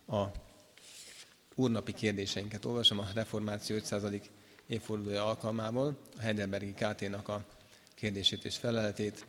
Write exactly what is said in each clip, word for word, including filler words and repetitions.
A úrnapi kérdéseinket olvasom a reformáció ötszázadik évfordulója alkalmából, a Heidelbergi ká té-nak a kérdését és feleletét.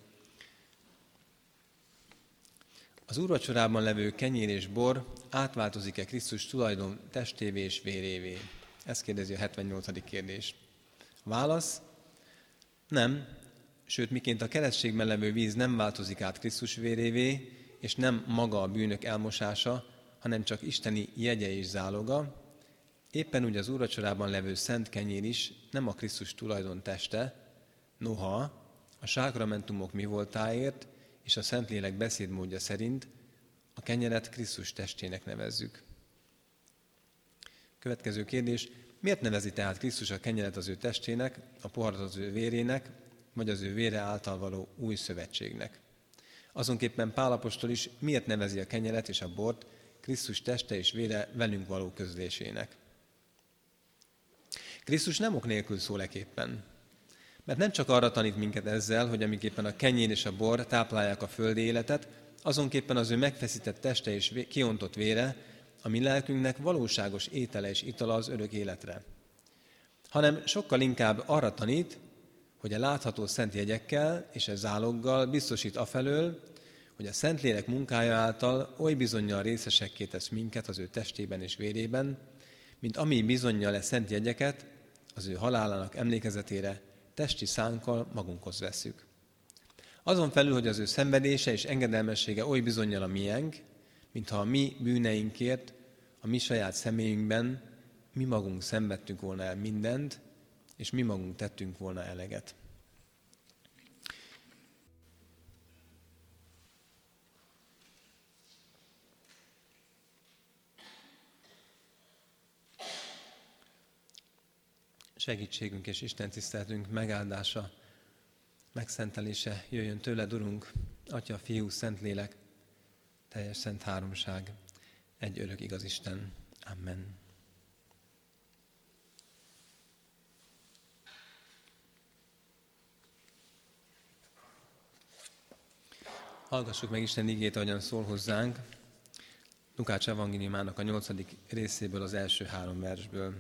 Az úrvacsorában levő kenyér és bor átváltozik-e Krisztus tulajdon testévé és vérévé? Ezt kérdezi a hetvennyolcadik kérdés. A válasz: nem, sőt, miként a keresztségben levő víz nem változik át Krisztus vérévé, és nem maga a bűnök elmosása, hanem csak isteni jegye és záloga, éppen úgy az úrvacsorában levő szent kenyér is nem a Krisztus tulajdon teste, noha a sákramentumok mi voltáért és a Szentlélek beszédmódja szerint a kenyeret Krisztus testének nevezzük. Következő kérdés: miért nevezi tehát Krisztus a kenyeret az ő testének, a poharat az ő vérének, vagy az ő vére által való új szövetségnek? Azonképpen Pál apostol is miért nevezi a kenyeret és a bort Krisztus teste és vére velünk való közlésének? Krisztus nem ok nélkül szól eképpen, mert nem csak arra tanít minket ezzel, hogy amiképpen a kenyér és a bor táplálják a földi életet, azonképpen az ő megfeszített teste és kiontott vére a mi lelkünknek valóságos étele és itala az örök életre. Hanem sokkal inkább arra tanít, hogy a látható szent jegyekkel és a záloggal biztosít afelől, hogy a Szentlélek munkája által oly bizonnyal részesekké tesz minket az ő testében és vérében, mint ami bizonnyal e szent jegyeket az ő halálának emlékezetére testi szánkkal magunkhoz vesszük. Azon felül, hogy az ő szenvedése és engedelmessége oly bizonnyal a miénk, mintha a mi bűneinkért, a mi saját személyünkben mi magunk szenvedtünk volna el mindent, és mi magunk tettünk volna eleget. Segítségünk és Isten tiszteletünk megáldása, megszentelése jöjjön tőled, Urunk, Atya, Fiú, Szentlélek, teljes szent háromság, egy örök igaz Isten. Amen. Hallgassuk meg Isten igét, ahogyan szól hozzánk, Lukács evangéliumának a nyolcadik részéből, az első három versből.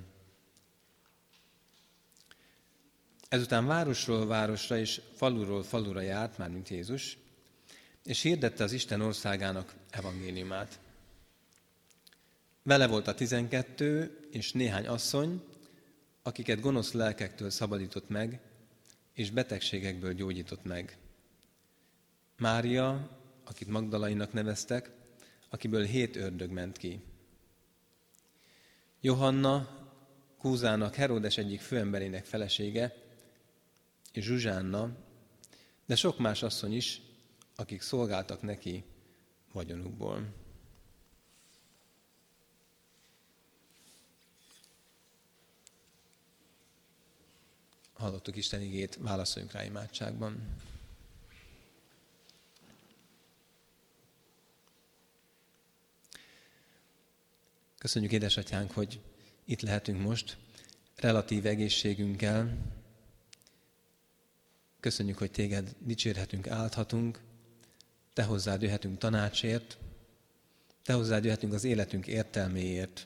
Ezután városról városra és faluról falura járt, mármint Jézus, és hirdette az Isten országának evangéliumát. Vele volt a tizenkettő és néhány asszony, akiket gonosz lelkektől szabadított meg, és betegségekből gyógyított meg. Mária, akit Magdalainak neveztek, akiből hét ördög ment ki. Johanna, Kúzának, Heródes egyik főemberének felesége, és Zsuzsánna, de sok más asszony is, akik szolgáltak neki vagyonukból. Hallottuk Isten igét, válaszoljunk rá imádságban. Köszönjük, édesatyánk, hogy itt lehetünk most, relatív egészségünkkel. Köszönjük, hogy téged dicsérhetünk, áldhatunk, te hozzád jöhetünk tanácsért, te hozzád jöhetünk az életünk értelméért.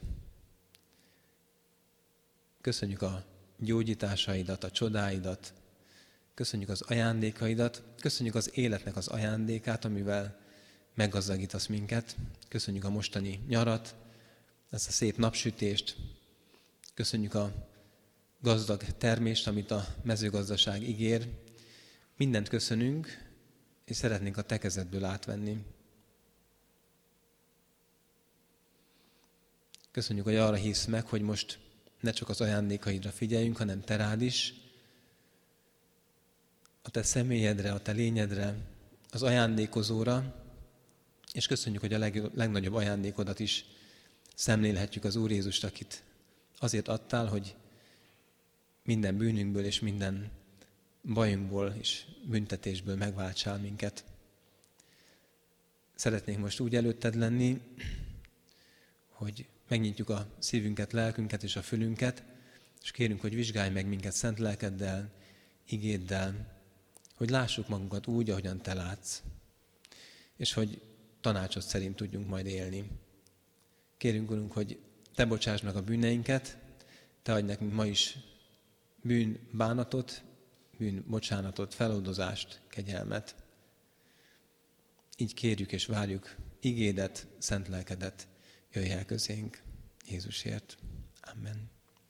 Köszönjük a gyógyításaidat, a csodáidat, köszönjük az ajándékaidat, köszönjük az életnek az ajándékát, amivel meggazdagítasz minket. Köszönjük a mostani nyarat, ezt a szép napsütést, köszönjük a gazdag termést, amit a mezőgazdaság ígér. Mindent köszönünk, és szeretnénk a te kezedből átvenni. Köszönjük, hogy arra hisz meg, hogy most ne csak az ajándékaidra figyeljünk, hanem te rád is, a te személyedre, a te lényedre, az ajándékozóra, és köszönjük, hogy a leg, legnagyobb ajándékodat is szemlélhetjük, az Úr Jézust, akit azért adtál, hogy minden bűnünkből és minden bajunkból és büntetésből megváltsál minket. Szeretnénk most úgy előtted lenni, hogy megnyitjuk a szívünket, lelkünket és a fülünket, és kérünk, hogy vizsgálj meg minket szent lelkeddel, igéddel, hogy lássuk magunkat úgy, ahogyan te látsz, és hogy tanácsod szerint tudjunk majd élni. Kérünk, Urunk, hogy Te bocsáss meg a bűneinket, Te adj nekünk ma is bűnbánatot, bűnbocsánatot, feloldozást, kegyelmet. Így kérjük és várjuk igédet, szent lelkedet, jöjj el közénk Jézusért. Amen.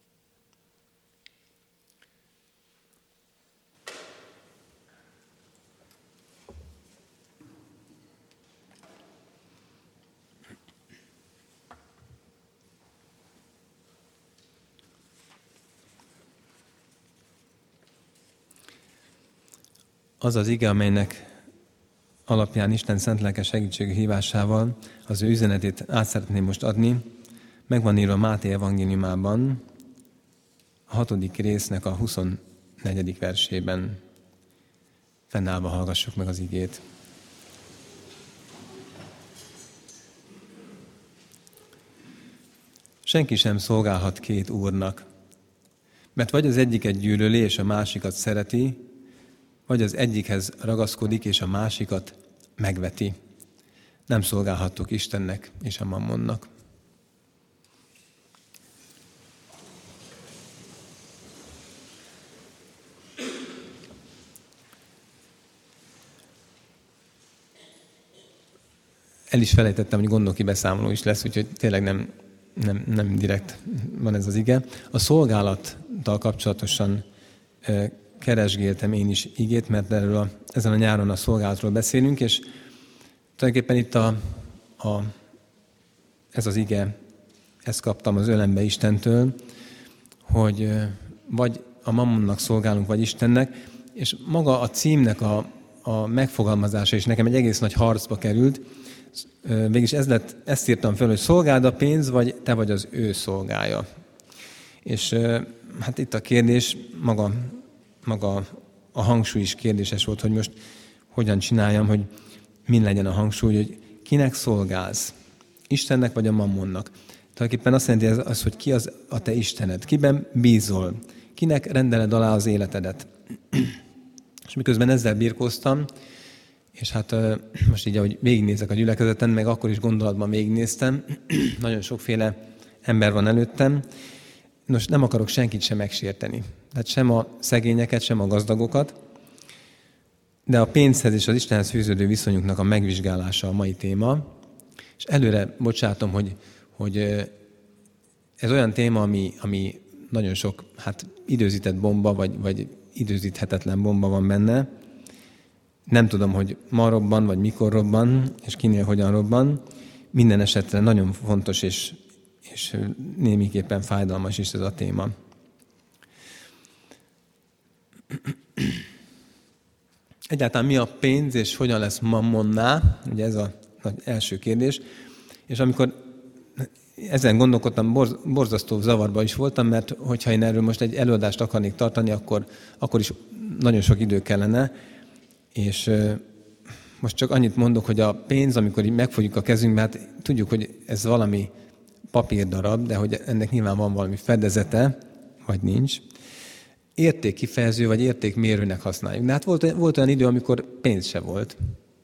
Az az ige, amelynek alapján Isten szent lelke segítségű hívásával az ő üzenetét át szeretném most adni, meg van írva Máté evangéliumában, a hatodik résznek a huszonnegyedik versében. Fennállva hallgassuk meg az igét. Senki sem szolgálhat két úrnak, mert vagy az egyiket gyűlöli és a másikat szereti, vagy az egyikhez ragaszkodik, és a másikat megveti. Nem szolgálhattok Istennek és a mammonnak. El is felejtettem, hogy gondoki beszámoló is lesz, úgyhogy tényleg nem, nem, nem direkt van ez az ige. A szolgálattal kapcsolatosan keresgéltem én is igét, mert erről a, ezen a nyáron a szolgálatról beszélünk, és tulajdonképpen itt a, a, ez az ige, ezt kaptam az ölembe Istentől, hogy vagy a mammonnak szolgálunk, vagy Istennek, és maga a címnek a, a megfogalmazása is nekem egy egész nagy harcba került. Végülis ez lett, ezt írtam fel, hogy szolgáld a pénz, vagy te vagy az ő szolgája. És hát itt a kérdés, maga maga a hangsúly is kérdéses volt, hogy most hogyan csináljam, hogy min legyen a hangsúly, hogy kinek szolgálsz, Istennek vagy a mammonnak. Tulajdonképpen azt jelenti az, hogy ki az a te Istened, kiben bízol, kinek rendeled alá az életedet. És miközben ezzel birkóztam, és hát most így, ahogy végignézek a gyülekezeten, meg akkor is gondolatban végignéztem, nagyon sokféle ember van előttem. Nos, nem akarok senkit sem megsérteni. Tehát sem a szegényeket, sem a gazdagokat, de a pénzhez és az Istenhez fűződő viszonyunknak a megvizsgálása a mai téma. És előre bocsátom, hogy, hogy ez olyan téma, ami, ami nagyon sok hát, időzített bomba, vagy, vagy időzíthetetlen bomba van benne. Nem tudom, hogy ma robban, vagy mikor robban, és kinél hogyan robban. Minden esetre nagyon fontos és és némiképpen fájdalmas is ez a téma. Egyáltalán mi a pénz, és hogyan lesz mammonná? Ugye ez az első kérdés. És amikor ezen gondolkodtam, borz, borzasztó zavarba is voltam, mert hogyha én erről most egy előadást akarnék tartani, akkor, akkor is nagyon sok idő kellene. És most csak annyit mondok, hogy a pénz, amikor így megfogjuk a kezünkbe, hát tudjuk, hogy ez valami papírdarab, de hogy ennek nyilván van valami fedezete, vagy nincs. Értékkifejező, vagy értékmérőnek használjuk. De hát volt, volt olyan idő, amikor pénz se volt.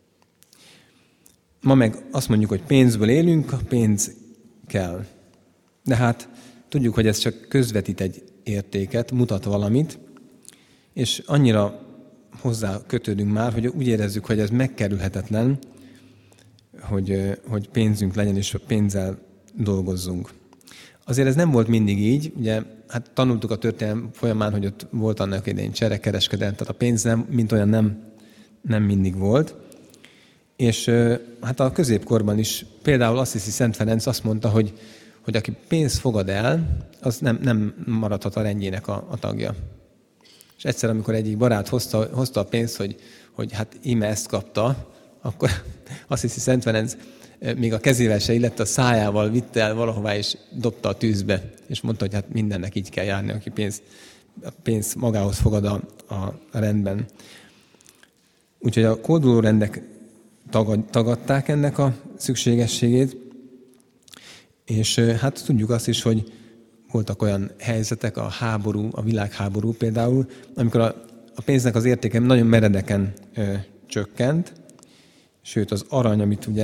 Ma meg azt mondjuk, hogy pénzből élünk, pénz kell. De hát tudjuk, hogy ez csak közvetít egy értéket, mutat valamit, és annyira hozzá kötődünk már, hogy úgy érezzük, hogy ez megkerülhetetlen, hogy, hogy pénzünk legyen, és pénzzel dolgozzunk. Azért ez nem volt mindig így, ugye, hát tanultuk a történelem folyamán, hogy ott volt annak idején cserekereskedelem, tehát a pénz nem, mint olyan nem, nem mindig volt. És hát a középkorban is például Assisi Szent Ferenc azt mondta, hogy, hogy aki pénzt fogad el, az nem, nem maradhat a rendjének a, a tagja. És egyszer, amikor egyik barát hozta, hozta a pénzt, hogy, hogy hát íme ezt kapta, akkor Assisi Szent Ferenc még a kezével se illett, a szájával vitte el valahová, és dobta a tűzbe, és mondta, hogy hát mindennek így kell járni, aki pénzt, pénzt magához fogad a, a rendben. Úgyhogy a kóduló rendek tagad, tagadták ennek a szükségességét, és hát tudjuk azt is, hogy voltak olyan helyzetek, a háború, a világháború például, amikor a, a pénznek az értéke nagyon meredeken ö, csökkent, sőt az arany, amit ugye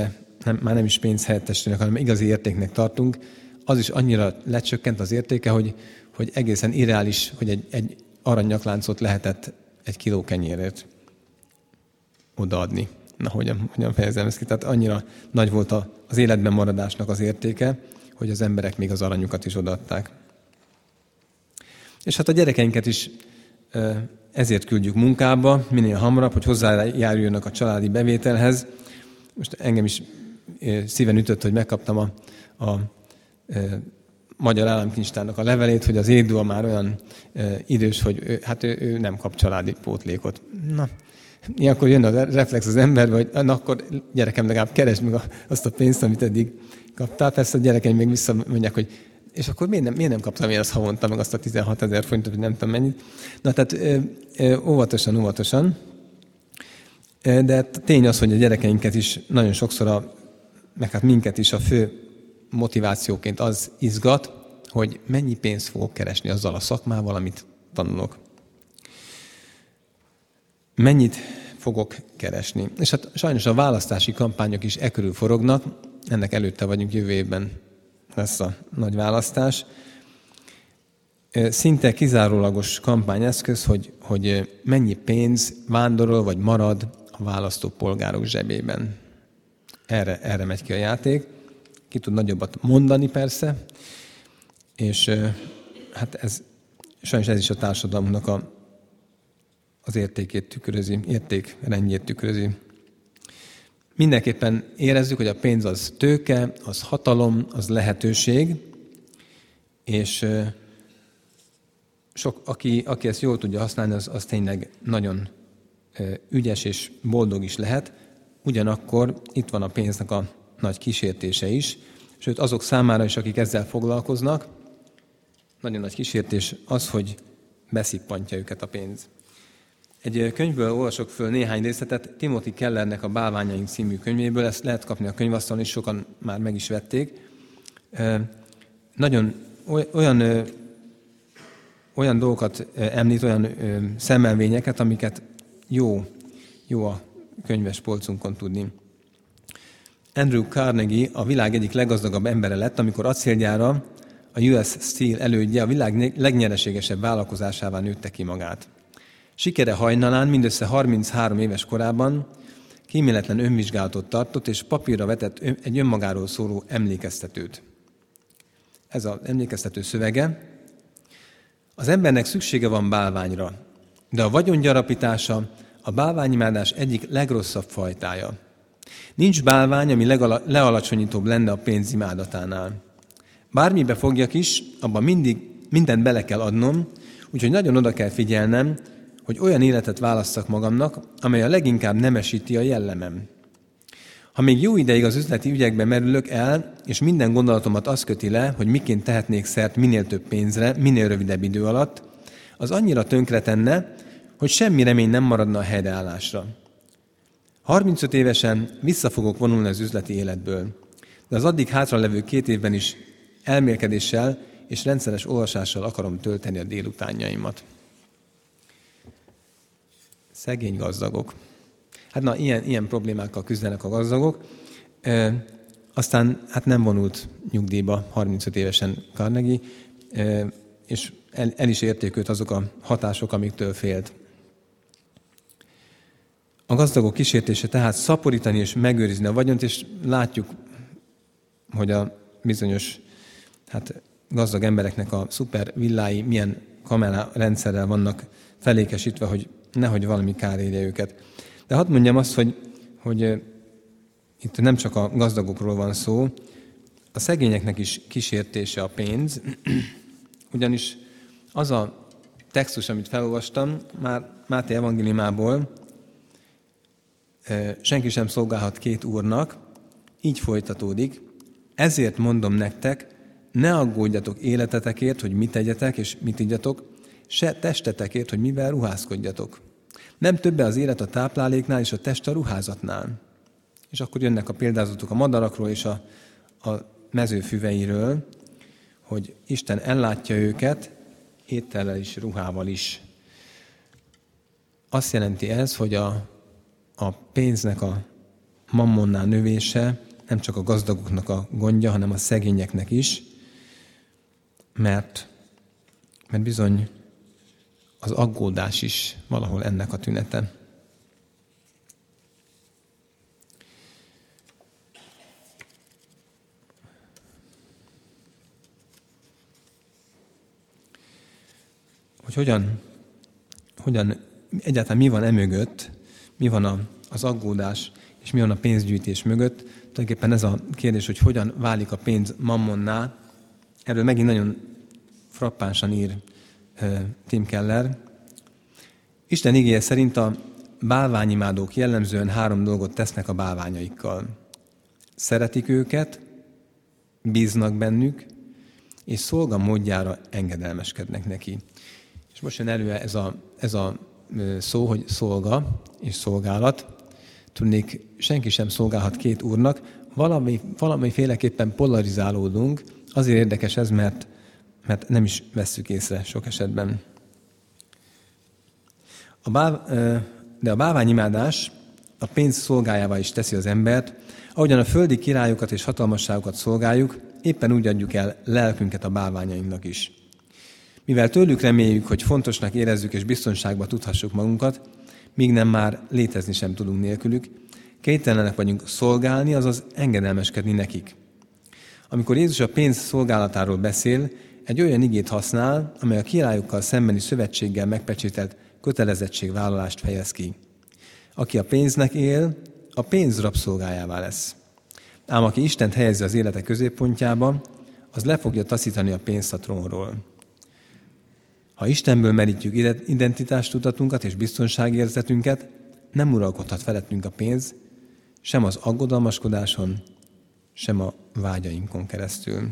nem, már nem is pénz helyettesítőnek, hanem igazi értéknek tartunk, az is annyira lecsökkent az értéke, hogy, hogy egészen irreális, hogy egy, egy aranynyakláncot lehetett egy kiló kenyérért odaadni. Na, hogyan, hogyan fejezem ezt ki? Tehát annyira nagy volt az életben maradásnak az értéke, hogy az emberek még az aranyukat is odaadták. És hát a gyerekeinket is ezért küldjük munkába, minél hamarabb, hogy hozzájáruljanak a családi bevételhez. Most engem is szíven ütött, hogy megkaptam a, a, a Magyar Államkincstárnak a levelét, hogy az Édua már olyan idős, hogy ő, hát ő, ő nem kap családi pótlékot. Na, ilyenkor jön a reflex az emberbe, hogy na, akkor gyerekem legalább keresd meg azt a pénzt, amit eddig kaptál. Persze a gyerekeim még visszamondják, hogy és akkor miért nem, miért nem kaptam én azt havonta, meg azt a tizenhat ezer forintot, hogy nem tudom mennyit. Na tehát ö, ö, óvatosan, óvatosan. De tény az, hogy a gyerekeinket is nagyon sokszor, a, meg hát minket is a fő motivációként az izgat, hogy mennyi pénzt fogok keresni azzal a szakmával, amit tanulok. Mennyit fogok keresni. És hát sajnos a választási kampányok is e körül forognak, ennek előtte vagyunk, jövő évben lesz a nagy választás. Szinte kizárólagos kampányeszköz, hogy, hogy mennyi pénz vándorol vagy marad a választópolgárok zsebében. Erre, erre megy ki a játék. Ki tud nagyobbat mondani persze, és hát ez, sajnos ez is a társadalmunknak a, az értékét tükrözi, értékrendjét tükrözi. Mindenképpen érezzük, hogy a pénz az tőke, az hatalom, az lehetőség, és sok, aki, aki ezt jól tudja használni, az, az tényleg nagyon ügyes és boldog is lehet. Ugyanakkor itt van a pénznek a nagy kísértése is, sőt azok számára is, akik ezzel foglalkoznak, nagyon nagy kísértés az, hogy beszippantja őket a pénz. Egy könyvből olvasok föl néhány részletet, Timothy Kellernek a Bálványaink című könyvéből, ezt lehet kapni a könyvasztalon, és sokan már meg is vették. Nagyon olyan, olyan dolgokat említ, olyan szemmelvényeket, amiket jó, jó a könyves polcunkon tudni. Andrew Carnegie a világ egyik leggazdagabb embere lett, amikor acélgyára a u es Steel elődje a világ legnyereségesebb vállalkozásává nőtte ki magát. Sikere hajnalán mindössze harminchárom éves korában kíméletlen önvizsgálatot tartott, és papírra vetett egy önmagáról szóló emlékeztetőt. Ez az emlékeztető szövege. Az embernek szüksége van bálványra, de a vagyongyarapítása a bálványimádás egyik legrosszabb fajtája. Nincs bálvány, ami legala, lealacsonyítóbb lenne a pénz imádatánál. Bármibe fogjak is, abban mindig mindent bele kell adnom, úgyhogy nagyon oda kell figyelnem, hogy olyan életet válasszak magamnak, amely a leginkább nemesíti a jellemem. Ha még jó ideig az üzleti ügyekbe merülök el, és minden gondolatomat az köti le, hogy miként tehetnék szert minél több pénzre, minél rövidebb idő alatt, az annyira tönkretenne, hogy semmi remény nem maradna a helyreállásra. harmincöt évesen vissza fogok vonulni az üzleti életből, de az addig hátralevő két évben is elmélkedéssel és rendszeres olvasással akarom tölteni a délutánjaimat. Szegény gazdagok. Hát na, ilyen, ilyen problémákkal küzdenek a gazdagok. E, aztán hát nem vonult nyugdíjba harmincöt évesen Carnegie, e, és el, el is érték őt azok a hatások, amiktől félt. A gazdagok kísértése tehát szaporítani és megőrizni a vagyont, és látjuk, hogy a bizonyos hát, gazdag embereknek a szuper villái milyen kamerarendszerrel vannak felékesítve, hogy nehogy valami kár érje őket. De hadd mondjam azt, hogy, hogy itt nem csak a gazdagokról van szó, a szegényeknek is kísértése a pénz, ugyanis az a textus, amit felolvastam, már Máté evangéliumából, senki sem szolgálhat két úrnak, így folytatódik, ezért mondom nektek, ne aggódjatok életetekért, hogy mit tegyetek és mit igyatok, se testetekért, hogy mivel ruházkodjatok. Nem többe az élet a tápláléknál és a test a ruházatnál. És akkor jönnek a példázatok a madarakról és a, a mezőfüveiről, hogy Isten ellátja őket étellel is, ruhával is. Azt jelenti ez, hogy a, a pénznek a mammonnál növése nem csak a gazdagoknak a gondja, hanem a szegényeknek is, mert, mert bizony az aggódás is valahol ennek a tünete. Hogy hogyan, hogyan egyáltalán mi van emögött, mi van a, az aggódás, és mi van a pénzgyűjtés mögött. Tulajdonképpen ez a kérdés, hogy hogyan válik a pénz mammonná. Erről megint nagyon frappánsan ír uh, Tim Keller. Isten igéje szerint a bálványimádók jellemzően három dolgot tesznek a bálványaikkal. Szeretik őket, bíznak bennük, és szolga módjára engedelmeskednek neki. És most jön elő ez a, ez a szó, hogy szolga és szolgálat. Tudnék, senki sem szolgálhat két úrnak. Valami, valamiféleképpen polarizálódunk. Azért érdekes ez, mert, mert nem is vesszük észre sok esetben. A bál, de a bálványimádás a pénz szolgájává is teszi az embert. Ahogyan a földi királyokat és hatalmasságokat szolgáljuk, éppen úgy adjuk el lelkünket a bálványainknak is. Mivel tőlük reméljük, hogy fontosnak érezzük és biztonságba tudhassuk magunkat, míg nem már létezni sem tudunk nélkülük, kénytelenek vagyunk szolgálni, azaz engedelmeskedni nekik. Amikor Jézus a pénz szolgálatáról beszél, egy olyan igét használ, amely a királyokkal szembeni szövetséggel megpecsételt kötelezettségvállalást fejez ki. Aki a pénznek él, a pénz rabszolgájává lesz. Ám aki Istent helyezi az élete középpontjába, az le fogja taszítani a pénzt a trónról. Ha Istenből merítjük identitástudatunkat és biztonságérzetünket, nem uralkodhat felettünk a pénz, sem az aggodalmaskodáson, sem a vágyainkon keresztül.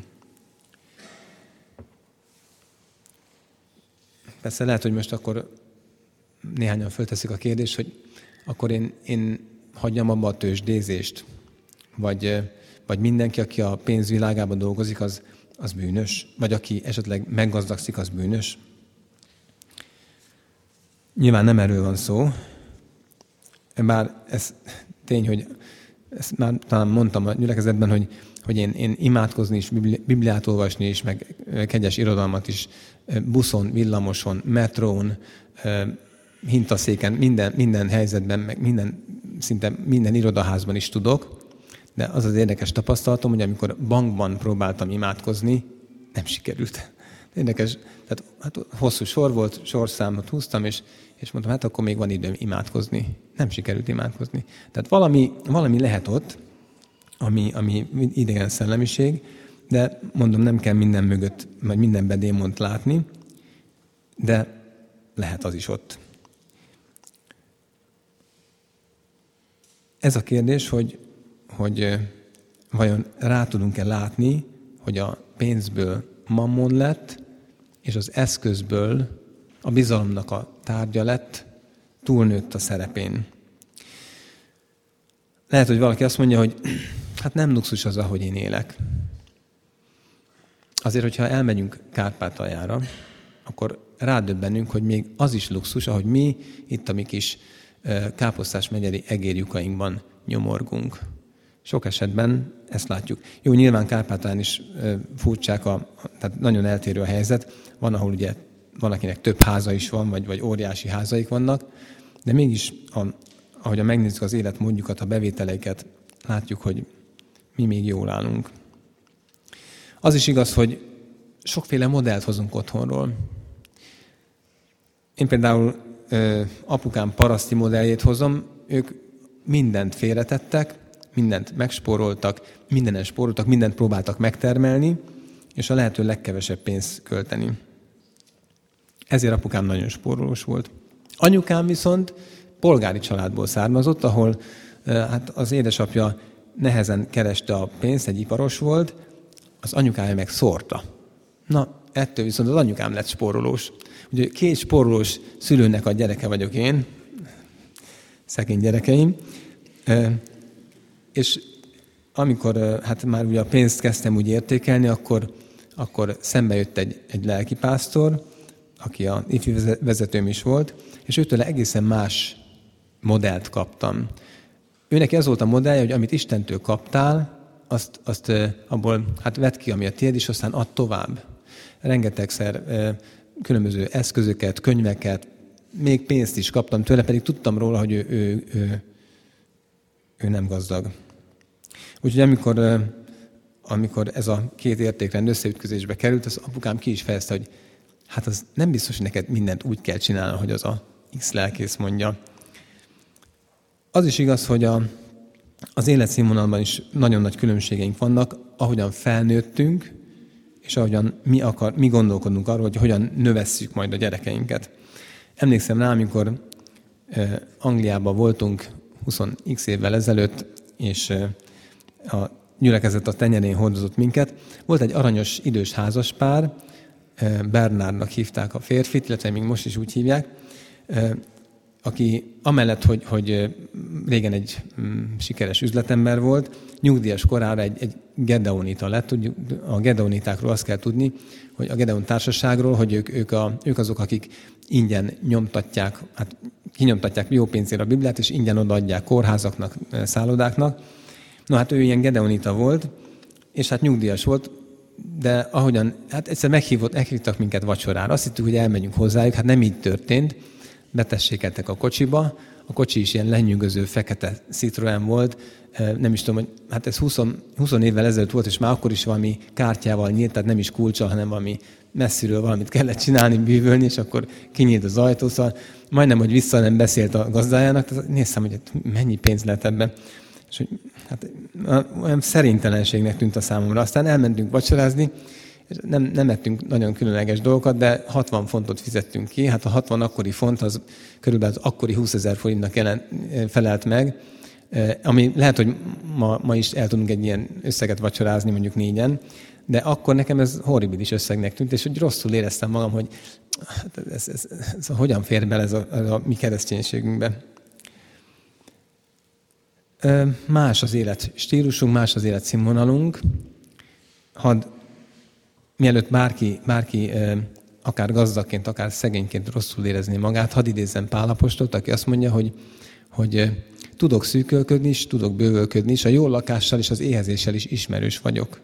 Persze lehet, hogy most akkor néhányan fölteszik a kérdést, hogy akkor én, én hagyjam abba a tőzsdézést, vagy, vagy mindenki, aki a pénzvilágában dolgozik, az, az bűnös, vagy aki esetleg meggazdagszik, az bűnös. Nyilván nem erről van szó, bár ez tény, hogy ezt már talán mondtam a gyülekezetben, hogy, hogy én, én imádkozni is, Bibliát olvasni is, meg kegyes irodalmat is buszon, villamoson, metrón, hintaszéken, minden, minden helyzetben, meg minden, szinte minden irodaházban is tudok, de az az érdekes tapasztalatom, hogy amikor bankban próbáltam imádkozni, nem sikerült. Érdekes, tehát hát hosszú sor volt, sorszámot húztam, és, és mondtam, hát akkor még van időm imádkozni. Nem sikerült imádkozni. Tehát valami, valami lehet ott, ami, ami idegen szellemiség, de mondom, nem kell minden mögött, vagy mindenben démont látni, de lehet az is ott. Ez a kérdés, hogy, hogy vajon rá tudunk-e látni, hogy a pénzből mammon lett, és az eszközből a bizalomnak a tárgya lett, túlnőtt a szerepén. Lehet, hogy valaki azt mondja, hogy hát nem luxus az, ahogy én élek. Azért, hogyha elmegyünk Kárpátaljára, akkor rádöbbenünk, hogy még az is luxus, ahogy mi itt a mi kis Káposztás megyeri egérlyukainkban nyomorgunk. Sok esetben ezt látjuk. Jó, nyilván Kárpátalján is furcsák, a, tehát nagyon eltérő a helyzet. Van, ahol ugye van, akinek több háza is van, vagy, vagy óriási házaik vannak, de mégis, a, ahogyan megnézzük az életmódjukat, a bevételeiket, látjuk, hogy mi még jól állunk. Az is igaz, hogy sokféle modellt hozunk otthonról. Én például ö, apukám paraszti modelljét hozom, ők mindent félretettek, mindent megspóroltak, mindenen spóroltak, mindent próbáltak megtermelni, és a lehető legkevesebb pénzt költeni. Ezért apukám nagyon spórolós volt. Anyukám viszont polgári családból származott, ahol hát az édesapja nehezen kereste a pénzt, egy iparos volt, az anyukája meg szórta. Na, ettől viszont az anyukám lett spórolós. Ugye két spórolós szülőnek a gyereke vagyok én, szegény gyerekeim, és amikor hát már ugye a pénzt kezdtem úgy értékelni, akkor, akkor szembe jött egy, egy lelkipásztor, aki a ifjú vezetőm is volt, és őtől egészen más modellt kaptam. Őnek ez volt a modellje, hogy amit Istentől kaptál, azt, azt abból hát vedd ki, ami a tiéd, és aztán add tovább. Rengetegszer különböző eszközöket, könyveket, még pénzt is kaptam tőle, pedig tudtam róla, hogy ő, ő, ő, ő nem gazdag. Úgyhogy amikor, amikor ez a két értékrend összeütközésbe került, az apukám ki is fejezte, hogy hát az nem biztos, hogy neked mindent úgy kell csinálni, hogy az a X lelkész mondja. Az is igaz, hogy a, az életszínvonalban is nagyon nagy különbségeink vannak, ahogyan felnőttünk, és ahogyan mi, akar, mi gondolkodunk arról, hogy hogyan növesszük majd a gyerekeinket. Emlékszem rá, amikor eh, Angliában voltunk húsz x évvel ezelőtt, és eh, a gyülekezet a tenyerén hordozott minket. Volt egy aranyos idős házaspár, eh, Bernardnak hívták a férfit, illetve még most is úgy hívják, eh, aki amellett, hogy, hogy régen egy mm, sikeres üzletember volt, nyugdíjas korára egy, egy gedeonita lett. A gedeonitákról azt kell tudni, hogy a Gedeon társaságról, hogy ők, ők, a, ők azok, akik ingyen nyomtatják, hát kinyomtatják jó pénzért a Bibliát, és ingyen odaadják kórházaknak, szállodáknak. No, hát ő ilyen gedeonita volt, és hát nyugdíjas volt, de ahogyan, hát egyszer meghívott, meghívtak minket vacsorára. Azt hittük, hogy elmegyünk hozzájuk, hát nem így történt. Betessékeltek a kocsiba, a kocsi is ilyen lenyűgöző fekete Citroen volt, nem is tudom, hogy hát ez húsz, húsz évvel ezelőtt volt, és már akkor is valami kártyával nyílt, tehát nem is kulccsal, hanem valami messziről valamit kellett csinálni, bűvölni, és akkor kinyílt az ajtó, szóval majdnem, hogy vissza nem beszélt a gazdájának, tehát néztem, hogy mennyi pénz lehet ebben. És hogy hát olyan szerintelenségnek tűnt a számomra. Aztán elmentünk vacsorázni, és nem, nem ettünk nagyon különleges dolgokat, de hatvan fontot fizettünk ki. Hát a hatvan akkori font, az körülbelül az akkori húszezer forintnak jelent, felelt meg, ami lehet, hogy ma, ma is el tudunk egy ilyen összeget vacsorázni, mondjuk négyen, de akkor nekem ez horribilis összegnek tűnt, és hogy rosszul éreztem magam, hogy hát ez, ez, ez, ez hogyan fér bele ez a, ez a mi kereszténységünkbe. Más az élet stílusunk, más az élet színvonalunk. Hadd, mielőtt bárki, bárki akár gazdagként, akár szegényként rosszul érezné magát, hadd idézzem Pál apostolt, aki azt mondja, hogy, hogy tudok szűkölködni is, tudok bővölködni is, a jó lakással és az éhezéssel is ismerős vagyok.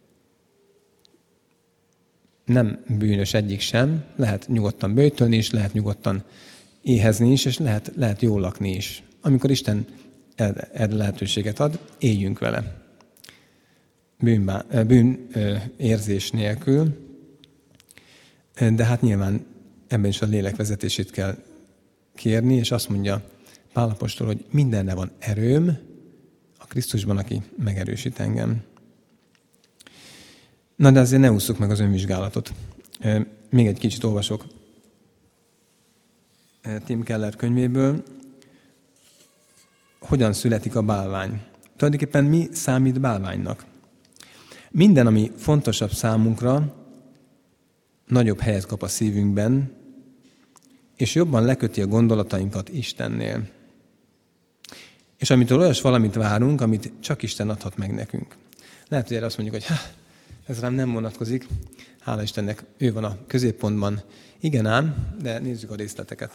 Nem bűnös egyik sem, lehet nyugodtan böjtölni is, lehet nyugodtan éhezni is, és lehet, lehet jól lakni is. Amikor Isten erre lehetőséget ad, éljünk vele. Bűn, bűn érzés nélkül, de hát nyilván ebben is a lélek vezetését kell kérni, és azt mondja Pál apostol, hogy mindenre van erőm a Krisztusban, aki megerősít engem. Na, de azért ne ússzuk meg az önvizsgálatot. Még egy kicsit olvasok Tim Keller könyvéből. Hogyan születik a bálvány? Tulajdonképpen mi számít bálványnak? Minden, ami fontosabb számunkra, nagyobb helyet kap a szívünkben, és jobban leköti a gondolatainkat Istennél. És amitől olyas valamit várunk, amit csak Isten adhat meg nekünk. Lehet, hogy erre azt mondjuk, hogy ez rám nem vonatkozik, hála Istennek, ő van a középpontban. Igen ám, de nézzük a részleteket.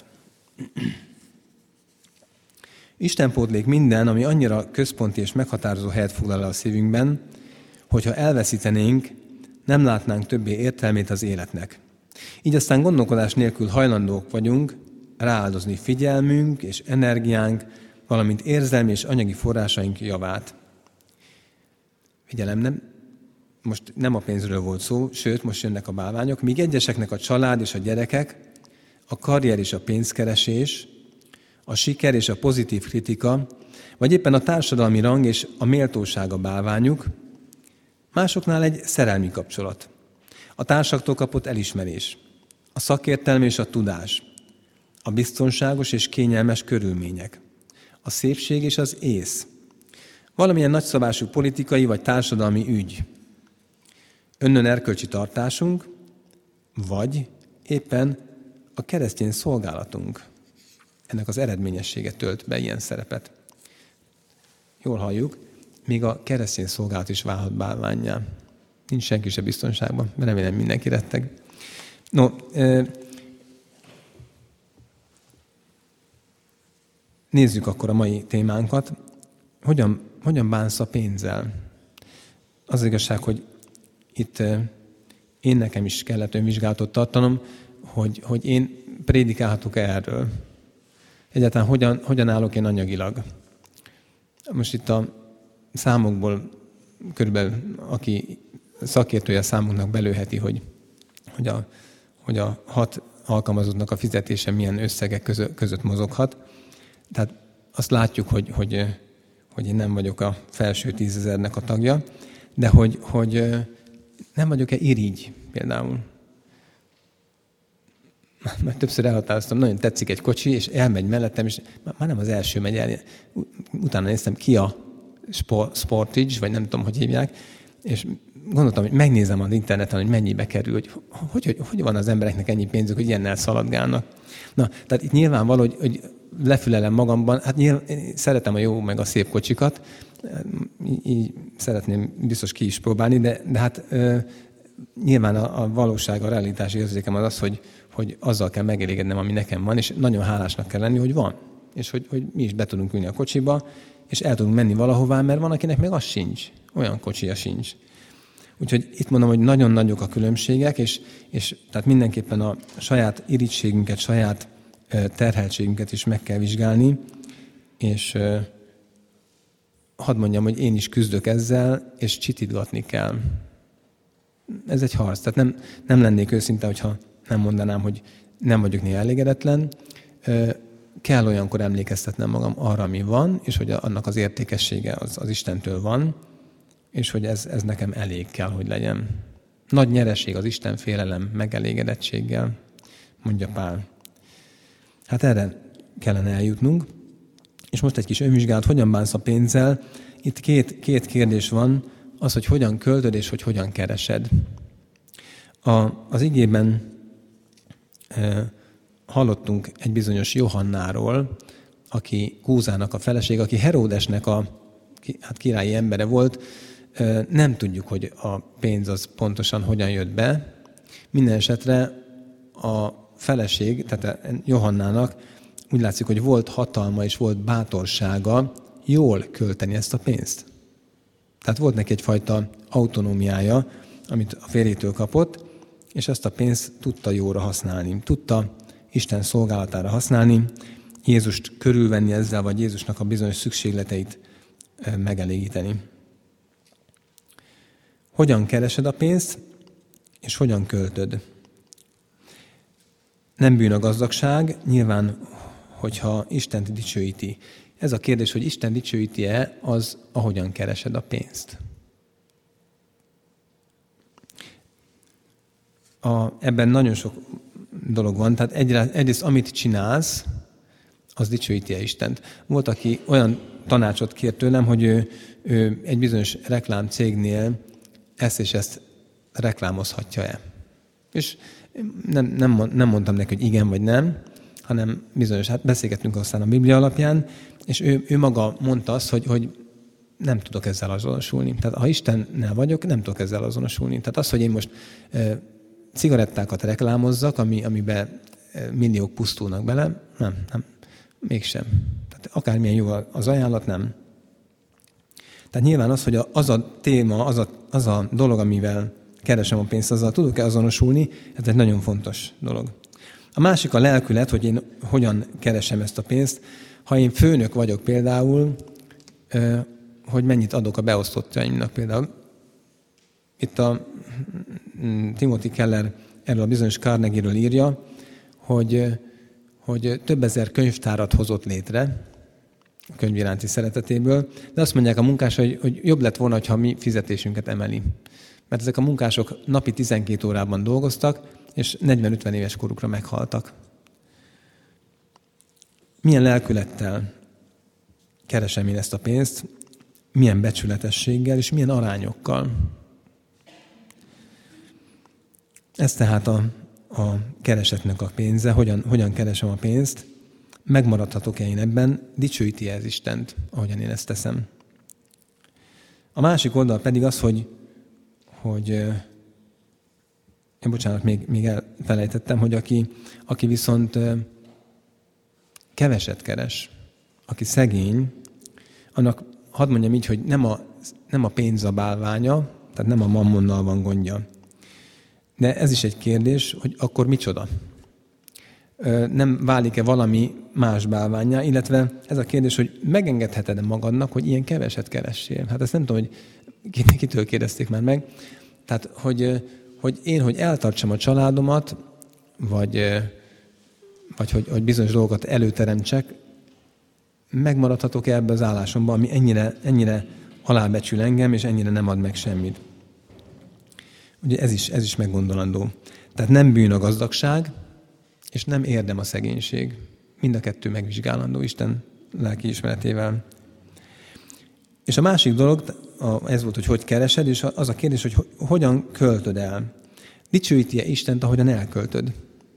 Isten pótlék minden, ami annyira központi és meghatározó helyet foglal el a szívünkben, hogyha elveszítenénk, nem látnánk többé értelmét az életnek. Így aztán gondolkodás nélkül hajlandók vagyunk rááldozni figyelmünk és energiánk, valamint érzelmi és anyagi forrásaink javát. Figyelem, nem, most nem a pénzről volt szó, sőt, most jönnek a bálványok, míg egyeseknek a család és a gyerekek, a karrier és a pénzkeresés, a siker és a pozitív kritika, vagy éppen a társadalmi rang és a méltóság a bálványuk, másoknál egy szerelmi kapcsolat, a társaktól kapott elismerés, a szakértelem és a tudás, a biztonságos és kényelmes körülmények, a szépség és az ész, valamilyen nagyszabású politikai vagy társadalmi ügy, önnön erkölcsi tartásunk, vagy éppen a keresztény szolgálatunk. Ennek az eredményessége tölt be ilyen szerepet. Jól halljuk, még a keresztény szolgálat is válhat bálvánnyá. Nincs senki se biztonságban, mert remélem mindenki retteg. No, nézzük akkor a mai témánkat. Hogyan, hogyan bánsz a pénzzel? az igazság, hogy itt én nekem is kellett önvizsgálatot tartanom, hogy, hogy én prédikálhatok erről. Egyáltalán hogyan, hogyan állok én anyagilag. Most itt a számokból körülbelül, aki szakértője a számunknak belőheti, hogy, hogy, a, hogy a hat alkalmazottnak a fizetése milyen összegek között, között mozoghat. Tehát azt látjuk, hogy, hogy, hogy én nem vagyok a felső tízezernek a tagja, de hogy, hogy nem vagyok-e irigy például. Már többször elhatároztam, nagyon tetszik egy kocsi, és elmegy mellettem, és már nem az első megy el. Utána néztem, ki a Sportage, vagy nem tudom, hogy hívják, és gondoltam, hogy megnézem az interneten, hogy mennyibe kerül, hogy hogy, hogy hogy van az embereknek ennyi pénzük, hogy ilyennel szaladgálnak. Na, tehát itt nyilvánvaló, hogy, hogy lefülelem magamban, hát nyilván, szeretem a jó meg a szép kocsikat, így, így szeretném biztos ki is próbálni, de, de hát ö, nyilván a, a valóság, a realitási érzékem az az, hogy, hogy azzal kell megelégednem, ami nekem van, és nagyon hálásnak kell lenni, hogy van. És hogy, hogy mi is be tudunk ülni a kocsiba, és el tudunk menni valahová, mert van, akinek még az sincs. Olyan kocsija sincs. Úgyhogy itt mondom, hogy nagyon nagyok a különbségek, és, és tehát mindenképpen a saját irigységünket, saját terheltségünket is meg kell vizsgálni, és hadd mondjam, hogy én is küzdök ezzel, és csitítgatni kell. Ez egy harc. Tehát nem, nem lennék őszinte, hogyha nem mondanám, hogy nem vagyok néha elégedetlen. Kell olyankor emlékeztetnem magam arra, ami van, és hogy annak az értékessége az, az Istentől van, és hogy ez, ez nekem elég kell, hogy legyen. Nagy nyereség az Isten félelem megelégedettséggel, mondja Pál. Hát erre kellene eljutnunk. És most egy kis önvizsgálat, hogyan bánsz a pénzzel. Itt két, két kérdés van, az, hogy hogyan költöd, és hogy hogyan keresed. A, az igében e, hallottunk egy bizonyos Johannáról, aki Kúzának a feleség, aki Heródesnek a hát királyi embere volt. E, nem tudjuk, hogy a pénz az pontosan hogyan jött be. Minden esetre a feleség, tehát Johannának úgy látszik, hogy volt hatalma és volt bátorsága jól költeni ezt a pénzt. Tehát volt neki egyfajta autonómiája, amit a férjétől kapott, és ezt a pénzt tudta jóra használni. Tudta Isten szolgálatára használni, Jézust körülvenni ezzel, vagy Jézusnak a bizonyos szükségleteit megelégíteni. Hogyan keresed a pénzt, és hogyan költöd? Nem bűn a gazdagság, nyilván, hogyha Istent dicsőíti. Ez a kérdés, hogy Isten dicsőíti-e, az, ahogyan keresed a pénzt. A, ebben nagyon sok dolog van. Tehát egyrészt, egyrészt amit csinálsz, az dicsőíti-e Istent. Volt, aki olyan tanácsot kért tőlem, hogy ő, ő egy bizonyos reklámcégnél ezt és ezt reklámozhatja-e. És nem, nem, nem mondtam neki, hogy igen vagy nem, hanem bizonyos, hát beszélgettünk aztán a Biblia alapján, és ő, ő maga mondta azt, hogy, hogy nem tudok ezzel azonosulni. Tehát ha Istennel vagyok, nem tudok ezzel azonosulni. Tehát az, hogy én most e, cigarettákat reklámozzak, ami, amiben e, milliók pusztulnak bele, nem, nem, mégsem. Tehát akármilyen jó az ajánlat, nem. Tehát nyilván az, hogy az a téma, az a, az a dolog, amivel keresem a pénzt, azzal tudok-e azonosulni, ez egy nagyon fontos dolog. A másik a lelkület, hogy én hogyan keresem ezt a pénzt. Ha én főnök vagyok például, hogy mennyit adok a beosztottjaimnak például. Itt a Timothy Keller erről a bizonyos Carnegie-ről írja, hogy, hogy több ezer könyvtárat hozott létre a könyv iránti szeretetéből, de azt mondják a munkások, hogy, hogy jobb lett volna, ha mi fizetésünket emeli. Mert ezek a munkások napi tizenkét órában dolgoztak, és negyven-ötven éves korukra meghaltak. Milyen lelkülettel keresem én ezt a pénzt, milyen becsületességgel, és milyen arányokkal. Ez tehát a, a keresetnek a pénze, hogyan, hogyan keresem a pénzt, megmaradhatok-e én ebben, dicsőíti ez Istent, ahogyan én ezt teszem. A másik oldal pedig az, hogy, hogy én bocsánat, még, még elfelejtettem, hogy aki, aki viszont keveset keres, aki szegény, annak hadd mondjam így, hogy nem a nem a pénz a bálványa, tehát nem a mammonnal van gondja. De ez is egy kérdés, hogy akkor micsoda? Nem válik-e valami más bálvánnyá, illetve ez a kérdés, hogy megengedheted-e magadnak, hogy ilyen keveset keressél? Hát ezt nem tudom, hogy kitől kérdezték már meg. Tehát, hogy, hogy én, hogy eltartsam a családomat, vagy, vagy hogy, hogy bizonyos dolgokat előteremtsek, megmaradhatok ebbe az állásomban, ami ennyire, ennyire alábecsül engem, és ennyire nem ad meg semmit. Ugye ez is, ez is meggondolandó. Tehát nem bűn a gazdagság, és nem érdem a szegénység. Mind a kettő megvizsgálandó Isten lelkiismeretével. És a másik dolog, ez volt, hogy hogy keresed, és az a kérdés, hogy hogyan költöd el. Dicsőíti-e Istent, ahogyan elköltöd?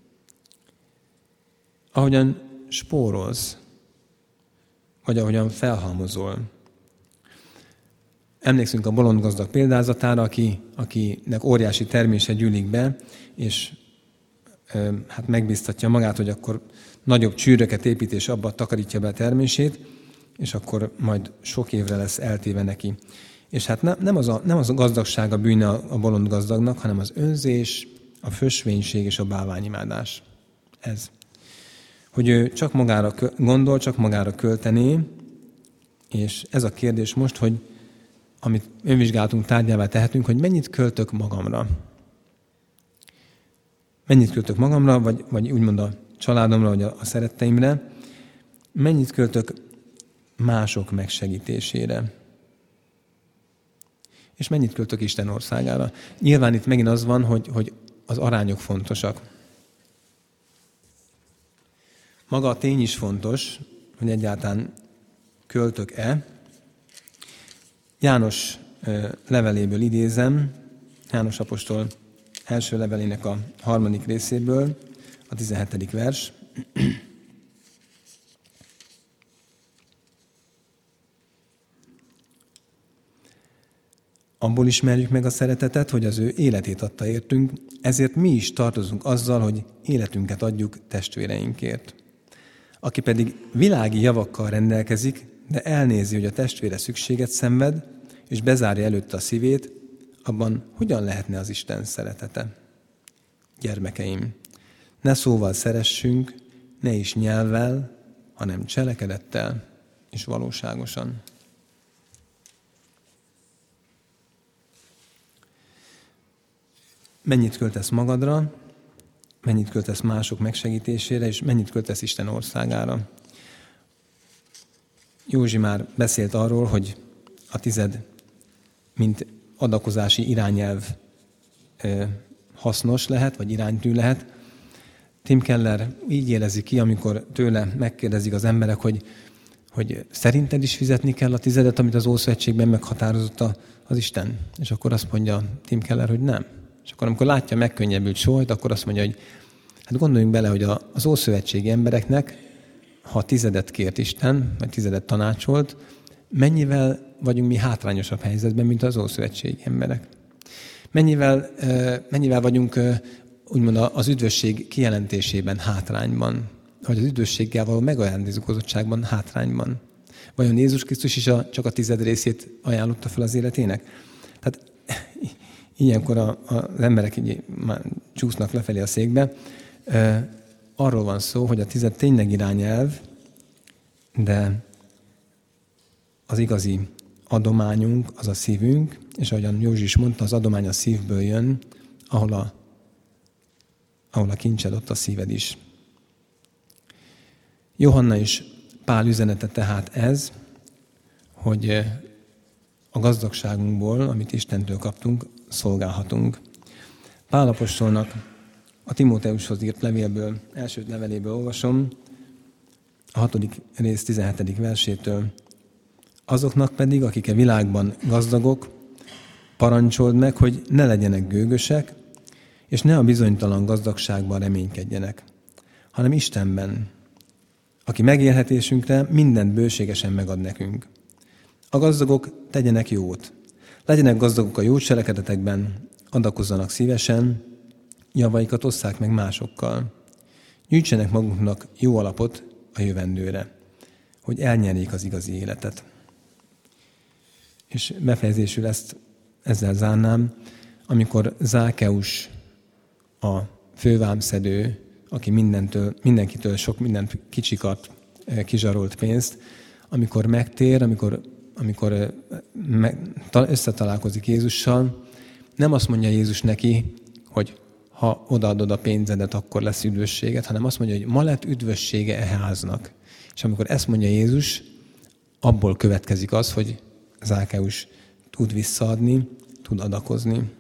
Ahogyan spórolsz, vagy ahogyan felhalmozol. Emlékszünk a bolond gazdag példázatára, aki, akinek óriási termése gyűlik be, és e, hát megbíztatja magát, hogy akkor nagyobb csűröket épít, és abba takarítja be a termését, és akkor majd sok évre lesz eltéve neki. És hát ne, nem, az a, nem az a gazdagság a bűne a bolond gazdagnak, hanem az önzés, a fösvénység és a bálványimádás. Ez. Hogy ő csak magára gondol, csak magára költené, és ez a kérdés most, hogy amit önvizsgálatunk tárgyává tehetünk, hogy mennyit költök magamra. Mennyit költök magamra, vagy, vagy úgymond a családomra, vagy a, a szeretteimre. Mennyit költök mások megsegítésére. És mennyit költök Isten országára. Nyilván itt megint az van, hogy, hogy az arányok fontosak. Maga a tény is fontos, hogy egyáltalán költök-e. János leveléből idézem, János apostol első levelének a harmadik részéből, a tizenhetedik vers. Abból ismerjük meg a szeretetet, hogy az ő életét adta értünk, ezért mi is tartozunk azzal, hogy életünket adjuk testvéreinkért. Aki pedig világi javakkal rendelkezik, de elnézi, hogy a testvére szükséget szenved, és bezárja előtte a szívét, abban hogyan lehetne az Isten szeretete? Gyermekeim, ne szóval szeressünk, ne is nyelvvel, hanem cselekedettel és valóságosan. Mennyit költesz magadra, mennyit költesz mások megsegítésére, és mennyit költesz Isten országára. Józsi már beszélt arról, hogy a tized, mint adakozási irányelv hasznos lehet, vagy iránytű lehet. Tim Keller így érezi ki, amikor tőle megkérdezik az emberek, hogy, hogy szerinted is fizetni kell a tizedet, amit az Ószövetségben meghatározott az Isten. És akkor azt mondja Tim Keller, hogy nem. És akkor amikor látja megkönnyebbült sólyt, akkor azt mondja, hogy hát gondoljunk bele, hogy az ószövetségi embereknek, ha tizedet kért Isten, vagy tizedet tanácsolt, mennyivel vagyunk mi hátrányosabb helyzetben, mint az ószövetségi emberek. Mennyivel, mennyivel vagyunk úgymond az üdvösség kijelentésében hátrányban, vagy az üdvösséggel való megajándékozottságban hátrányban. Vajon Jézus Krisztus is a, csak a tized részét ajánlotta fel az életének? Tehát ilyenkor a, a, az emberek így már csúsznak lefelé a székbe. E, arról van szó, hogy a tized tényleg irányelv, de az igazi adományunk az a szívünk, és ahogyan Józsi is mondta, az adomány a szívből jön, ahol a, ahol a kincsed, ott a szíved is. Johanna és Pál üzenete tehát ez, hogy a gazdagságunkból, amit Istentől kaptunk, szolgálhatunk. Pál apostolnak a Timóteushoz írt levélből, első leveléből olvasom, a hatodik rész tizenhetedik versétől. Azoknak pedig, akik a világban gazdagok, parancsold meg, hogy ne legyenek gőgösek, és ne a bizonytalan gazdagságban reménykedjenek, hanem Istenben, aki megélhetésünkre mindent bőségesen megad nekünk. A gazdagok tegyenek jót. Legyenek gazdagok a jó cselekedetekben, adakozzanak szívesen, javaikat osszák meg másokkal. Gyűjtsenek maguknak jó alapot a jövendőre, hogy elnyerjék az igazi életet. És befejezésül ezt ezzel zárnám, amikor Zákeus, a fővámszedő, aki mindentől, mindenkitől sok mindent kicsikat, kizsarolt pénzt, amikor megtér, amikor, amikor összetalálkozik Jézussal, nem azt mondja Jézus neki, hogy ha odaadod a pénzedet, akkor lesz üdvösséged, hanem azt mondja, hogy ma lett üdvössége e háznak. És amikor ezt mondja Jézus, abból következik az, hogy Zákeus tud visszaadni, tud adakozni.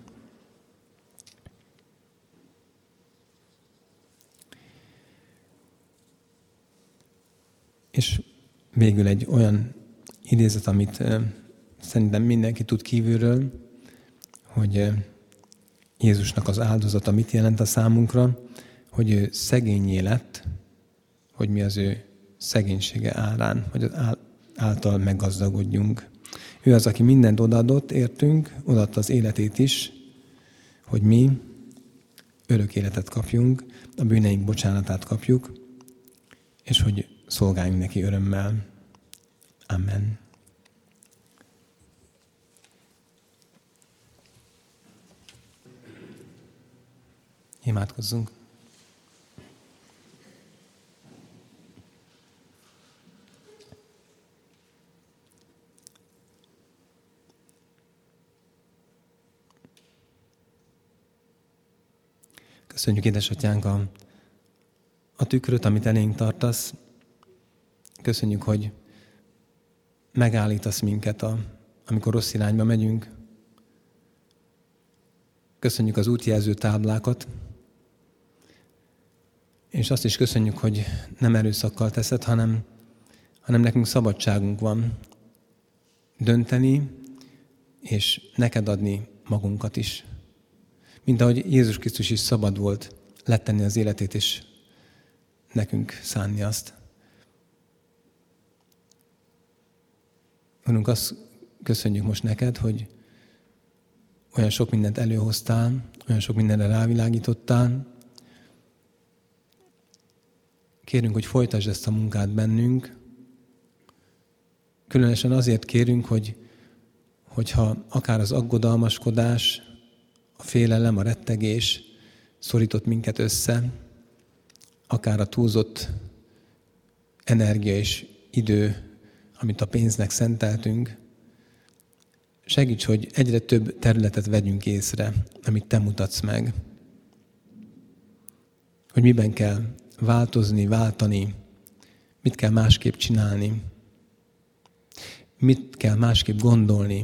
És végül egy olyan idézet, amit szerintem mindenki tud kívülről, hogy Jézusnak az áldozata mit jelent a számunkra, hogy ő szegényé lett, hogy mi az ő szegénysége árán, hogy az által meggazdagodjunk. Ő az, aki mindent odaadott, értünk, odaadta az életét is, hogy mi örök életet kapjunk, a bűneink bocsánatát kapjuk, és hogy szolgáljunk neki örömmel. Amen. Imádkozzunk. Köszönjük, édesatyánk, a, a tükröt, amit elénk tartasz. Köszönjük, hogy megállítasz minket, a, amikor rossz irányba megyünk. Köszönjük az útjelző táblákat, és azt is köszönjük, hogy nem erőszakkal teszed, hanem, hanem nekünk szabadságunk van dönteni, és neked adni magunkat is. Mint ahogy Jézus Krisztus is szabad volt letenni az életét, és nekünk szánni azt. Urunk, azt köszönjük most neked, hogy olyan sok mindent előhoztál, olyan sok mindenre rávilágítottál. Kérünk, hogy folytasd ezt a munkát bennünk. Különösen azért kérünk, hogy hogyha akár az aggodalmaskodás, a félelem, a rettegés szorított minket össze, akár a túlzott energia és idő, amit a pénznek szenteltünk, segíts, hogy egyre több területet vegyünk észre, amit te mutatsz meg. Hogy miben kell változni, váltani, mit kell másképp csinálni, mit kell másképp gondolni.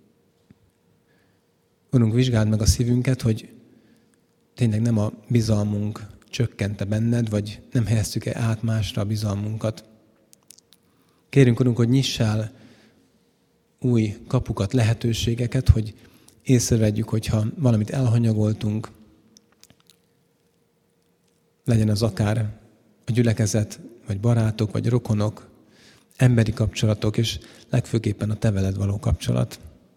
Urunk, vizsgáld meg a szívünket, hogy tényleg nem a bizalmunk csökkente benned, vagy nem helyeztük-e át másra a bizalmunkat. Kérünk, Urunk, hogy nyissál új kapukat, lehetőségeket, hogy észrevegyük, hogyha valamit elhanyagoltunk, legyen az akár a gyülekezet, vagy barátok, vagy rokonok, emberi kapcsolatok, és legfőképpen a te veled való kapcsolat.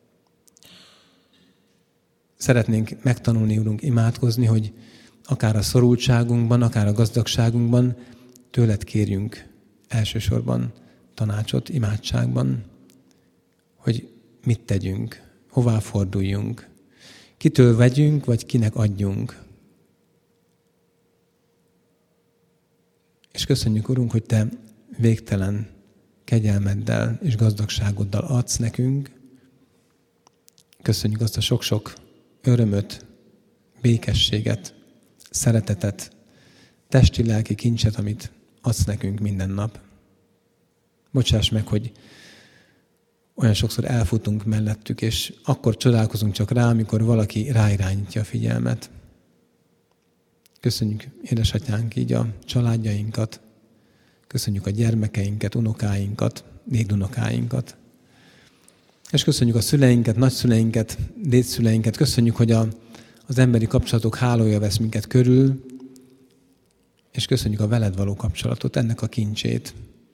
Szeretnénk megtanulni, Urunk, imádkozni, hogy akár a szorultságunkban, akár a gazdagságunkban tőled kérjünk elsősorban tanácsot, imádságban, hogy mit tegyünk, hová forduljunk, kitől vegyünk, vagy kinek adjunk. És köszönjük, Urunk, hogy te végtelen kegyelmeddel és gazdagságoddal adsz nekünk. Köszönjük azt a sok-sok örömöt, békességet, szeretetet, testi-lelki kincset, amit adsz nekünk minden nap. Bocsáss meg, hogy olyan sokszor elfutunk mellettük, és akkor csodálkozunk csak rá, amikor valaki ráirányítja a figyelmet. Köszönjük, édesatyánk, így a családjainkat, köszönjük a gyermekeinket, unokáinkat, dédunokáinkat. És köszönjük a szüleinket, nagyszüleinket, dédszüleinket, köszönjük, hogy a, az emberi kapcsolatok hálója vesz minket körül, és köszönjük a veled való kapcsolatot, ennek a kincsét.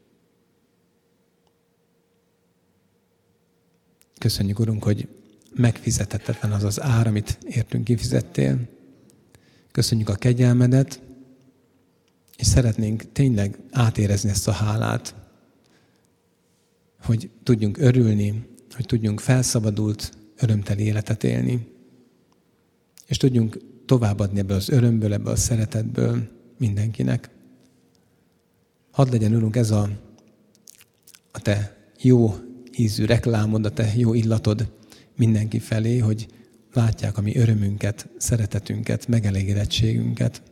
Köszönjük, Urunk, hogy megfizethetetlen az az ár, amit értünk kifizettél. Köszönjük a kegyelmedet, és szeretnénk tényleg átérezni ezt a hálát, hogy tudjunk örülni, hogy tudjunk felszabadult, örömteli életet élni, és tudjunk továbbadni ebből az örömből, ebből a szeretetből mindenkinek. Hadd legyen, Urunk, ez a, a Te jó ízű reklámod, a Te jó illatod mindenki felé, hogy látják a mi örömünket, szeretetünket, megelégedettségünket.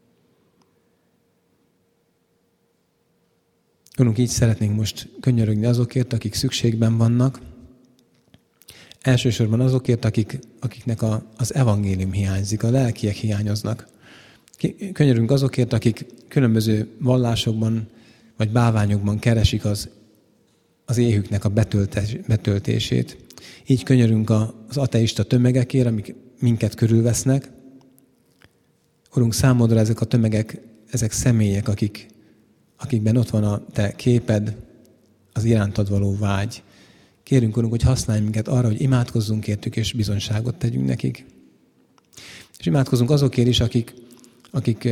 Urunk, így szeretnénk most könyörögni azokért, akik szükségben vannak, elsősorban azokért, akik, akiknek a, az evangélium hiányzik, a lelkiek hiányoznak. Könyörünk azokért, akik különböző vallásokban vagy bálványokban keresik az, az éhüknek a betöltés, betöltését. Így könyörünk az ateista tömegekért, amik minket körülvesznek. Urunk, számodra ezek a tömegek, ezek személyek, akik, akikben ott van a Te képed, az irántad való vágy. Kérünk, Urunk, hogy használj minket arra, hogy imádkozzunk értük, és bizonyságot tegyünk nekik. És imádkozunk azokért is, akik, akik,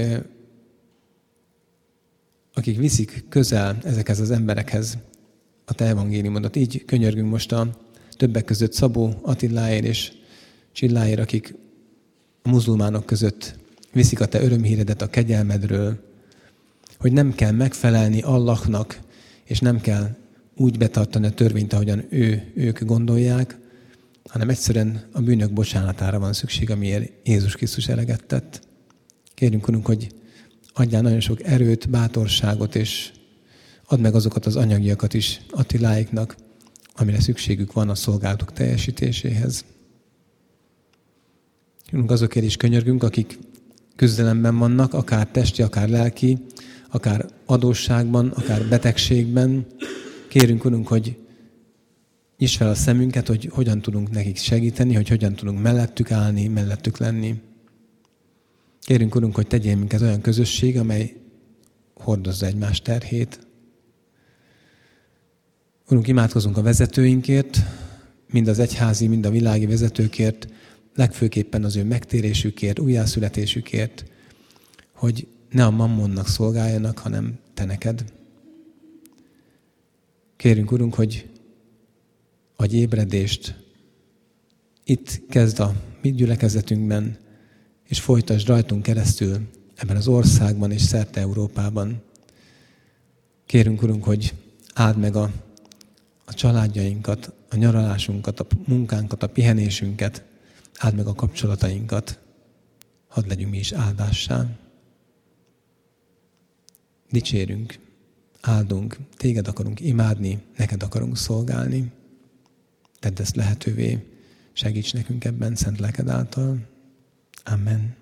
akik viszik közel ezekhez az emberekhez a Te evangéliumodat. Így könyörgünk most a többek között Szabó Attiláért és Csilláért, akik a muzulmánok között viszik a Te örömhíredet a kegyelmedről, hogy nem kell megfelelni Allahnak, és nem kell úgy betartani a törvényt, ahogyan ő, ők gondolják, hanem egyszerűen a bűnök bocsánatára van szükség, amiért Jézus Krisztus eleget tett. Kérjünk, Urunk, hogy adjál nagyon sok erőt, bátorságot, és add meg azokat az anyagiakat is Attiláiknak, amire szükségük van a szolgálatok teljesítéséhez. Urunk, azokért is könyörgünk, akik küzdelemben vannak, akár testi, akár lelki, akár adósságban, akár betegségben. Kérünk, Urunk, hogy nyisd fel a szemünket, hogy hogyan tudunk nekik segíteni, hogy hogyan tudunk mellettük állni, mellettük lenni. Kérünk, Urunk, hogy tegyél minket olyan közösség, amely hordozza egymás terhét. Urunk, imádkozunk a vezetőinkért, mind az egyházi, mind a világi vezetőkért, legfőképpen az ő megtérésükért, újjászületésükért, hogy ne a mammonnak szolgáljanak, hanem Te neked. Kérünk, Urunk, hogy adj ébredést, itt kezd a mi gyülekezetünkben, és folytasd rajtunk keresztül ebben az országban és szerte Európában. Kérünk, Urunk, hogy áld meg a, a családjainkat, a nyaralásunkat, a munkánkat, a pihenésünket, áld meg a kapcsolatainkat, hadd legyünk mi is áldássá. Dicsérünk, áldunk, Téged akarunk imádni, neked akarunk szolgálni. Tedd ezt lehetővé, segíts nekünk ebben szent lelked által. Amen.